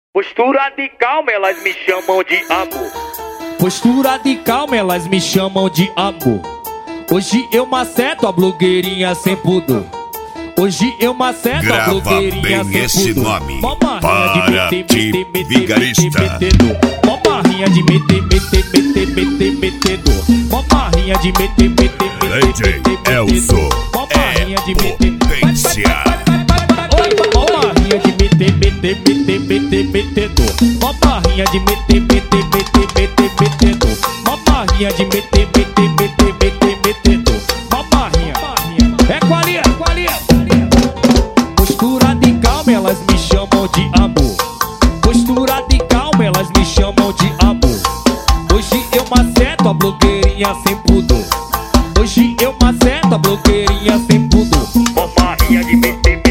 Postura de calma, elas me chamam de amor. Postura de calma, elas me chamam de amor. Hoje eu maceto a blogueirinha sem pudor. Hoje eu maceto a blogueirinha sem esse pudor. nome Mamarrinha de meter, vigarista. Mamarrinha de meter, metedor. Mamarrinha de meter, DJ Elzo Mamarrinha de meter, potência. Mamarrinha de meter, metedor. Mamarrinha de meter, metedor. Mamarrinha de meter, metedor. Mamarrinha, é qualia. Postura de calma, elas me chamam de amor. Postura de calma, elas me chamam de amor. Hoje eu maceto a blogueirinha sem pudor. Hoje eu maceto a blogueirinha sem pudor. Mamarrinha de meter,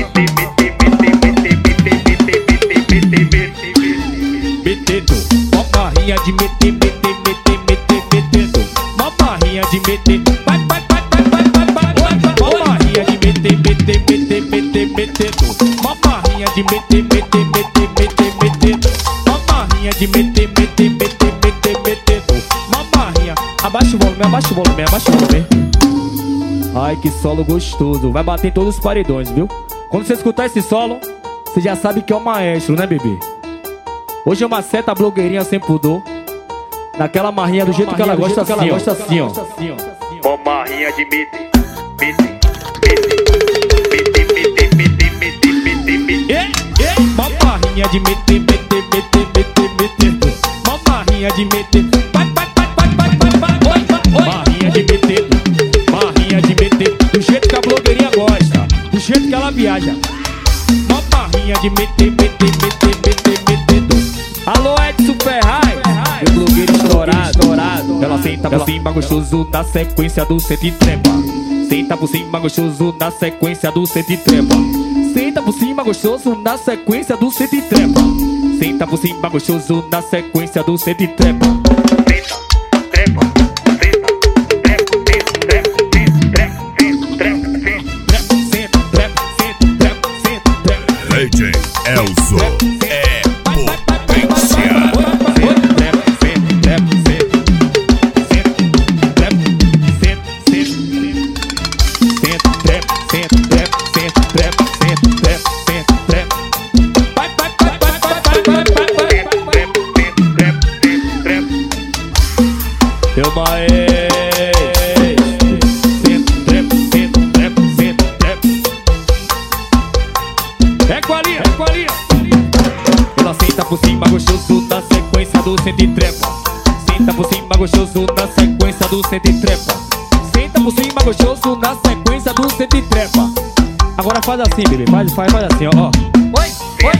metedor. Mamarrinha de meter, metedor. Mamarrinha de meter, mamarrinha de meter, metedor. Mamarrinha de meter, metedor. Mamarrinha de meter, metedor. Mamarrinha. Abaixa o volume. Ai, que solo gostoso. Vai bater em todos os paredões, viu? Quando você escutar esse solo, você já sabe que é o maestro, né, bebê? Hoje eu maceto a blogueirinha sem pudor. Naquela marrinha do jeito que ela gosta, assim, ó. mamarrinha de meter, Mamarrinha de meter, mamarrinha de meter, marrinha de meter, do jeito que a blogueirinha gosta, do jeito que ela viaja. Mamarrinha de meter, alô Edson Ferraz, meu blogueiro estourado. Ela senta por cima gostoso na sequência do senta e trepa. Senta por cima gostoso na sequência do senta e trepa. Senta por cima gostoso na sequência do senta e trepa. Senta por cima gostoso na sequência do senta e trepa. DJ Elzo é potência. Eu maestro. É qualia. Ela senta por cima gostoso na sequência do senta e trepa. Senta por cima gostoso na sequência do senta e trepa. Senta por cima gostoso na sequência do senta e trepa. Agora faz assim, bebê, faz assim, ó. Oi.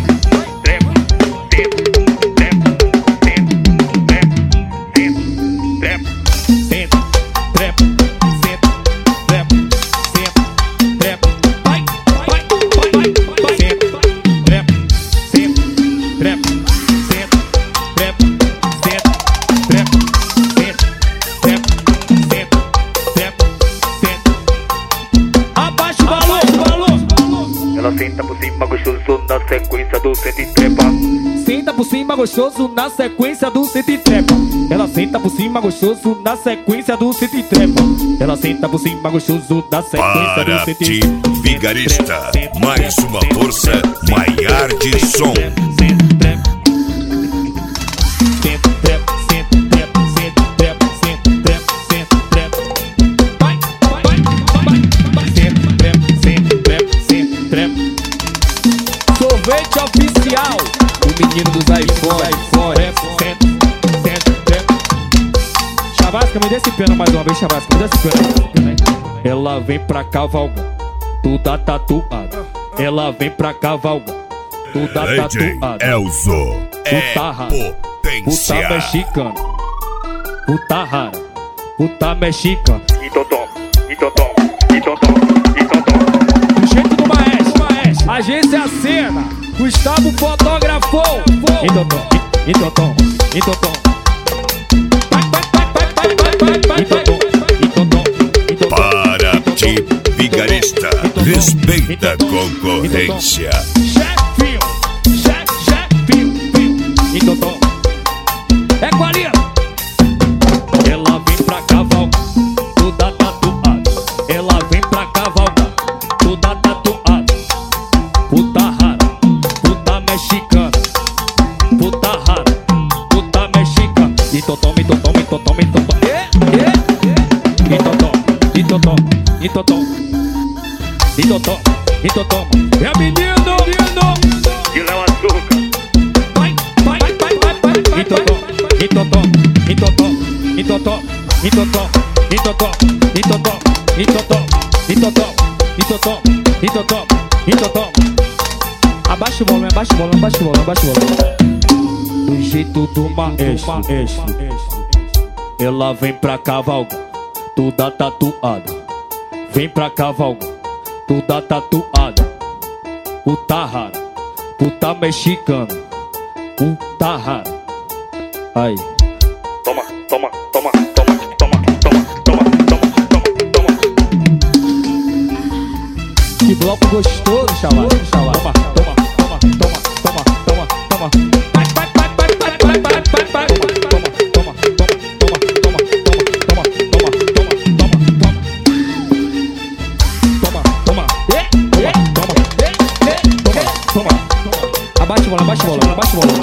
Abaixa o valor. Ela senta por cima gostoso na sequência do senta e trepa. Senta por cima gostoso na sequência do senta e trepa. Ela senta por cima gostoso na sequência do senta e trepa. Ela senta por cima gostoso na sequência do senta e trepa. Para vigarista, mais uma força maior de som. Sorvete oficial, o menino dos iPhone. Chavasca, me dê esse piano mais uma vez, Chavasca, me dê esse piano. Ela vem pra cavalgar, toda tatuada. Ela vem pra cavalgar, toda DJ tatuada. Elzo é Puta rara, potência. puta mexicana, puta rara, puta mexicana. E totó. Do jeito do maestro. Agência Cena, Gustavo fotografou. E totó. Para ti, vigarista, respeita a concorrência. Chefinho. puta rara, puta mexicana. E totó, e totó, e totó, e totó. E totó, e totó, e totó. E totó, e totó. É menino, De Léo Açúcar. vai, vai, vai, vai, vai. E totó, e totó, e totó, e totó, e totó, e totó, e totó, e totó, e totó, e totó, e totó, e totó. Abaixa o volume, abaixa o volume, abaixa o volume, abaixa o volume. Do jeito do maestro, ela vem pra cavalgar, toda tatuada. Vem pra cavalgar, toda tatuada. Puta rara, puta mexicana, puta rara. Aí. Toma, toma, toma, toma, toma, toma, toma, toma, toma, toma. Que bloco gostoso, chaval. Toma, toma, toma, toma, toma, toma, toma. Vai, vai, vai, vai, vai, vai, vai, vai, vai. Toma, toma, toma, toma, toma, toma, toma, toma, toma, toma. Toma, toma, toma, toma. Abaixa o volume, abaixa o volume, abaixa o volume.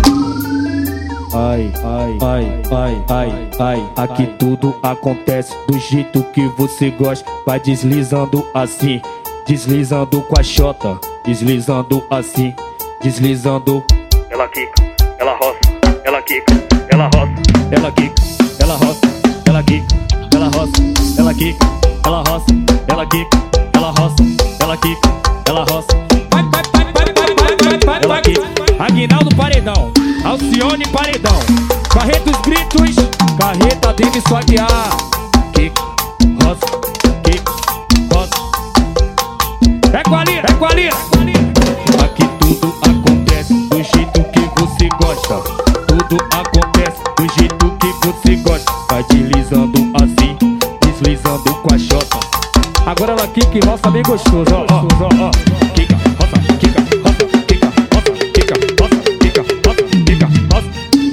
Ai, ai, ai, ai, ai, ai. Aqui tudo acontece do jeito que você gosta. Vai deslizando assim, deslizando com a xota, deslizando assim, deslizando. Ela quica, ela roça, ela quica, ela roça. Ela quica, ela roça, ela quica, ela roça, ela quica, ela roça, ela quica, ela roça, ela quica, ela roça. Vai, vai, vai, vai, vai, vai, vai, vai, vai. Aguinaldo Paredão, Alcione Paredão, Carretos Gritos, Carreta Davidson Aguiar. Quica, roça, quica, roça. É com a lira, é com a lira. Aqui tudo acontece do jeito que você gosta. Tudo acontece do jeito que você gosta. Vai deslizando assim, deslizando com a xota. Agora ela quica e roça bem gostoso, ó, ó, ó. Quica, roça, quica, roça, quica, roça, quica, roça, quica, roça, quica, roça.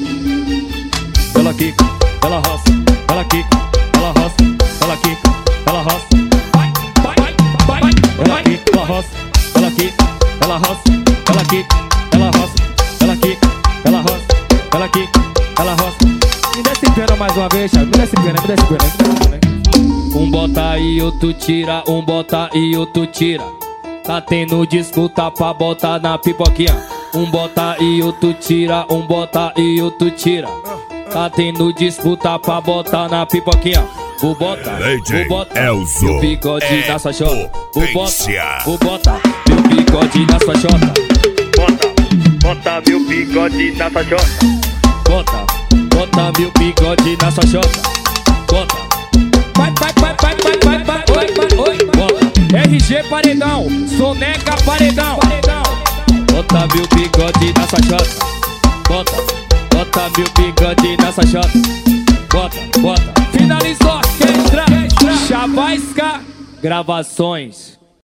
Ela quica, ela roça, ela quica, ela roça, ela quica, ela roça. Vai, vai, vai, vai. Ela quica, ela roça, ela quica, ela roça, ela quica, ela roça, ela quica, ela roça, ela quica, ela roça. Me desce pena mais uma vez, Thiago. Me desce pena, me desce pena, me desce pena. Um bota e outro tira, um bota e outro tira. Tá tendo disputa pra botar na pipoquinha. Um bota e outro tira, um bota e outro tira. Tá tendo disputa pra botar na pipoquinha. O bota, o bota, e o bigode na sua xota. O bota, e o bigode na sua xota. Bota, bota meu bigode na sua xota. Bota, bota meu bigode na sua xota. Bota. Vai, vai, vai, vai, vai, vai, vai, oi, vai, oi. Bota. RG Paredão, Soneca Paredão. Bota meu bigode na sua xota. Bota, bota meu bigode na sua xota. Bota, bota. Finalizou a orquestra. Chavaisca Gravações.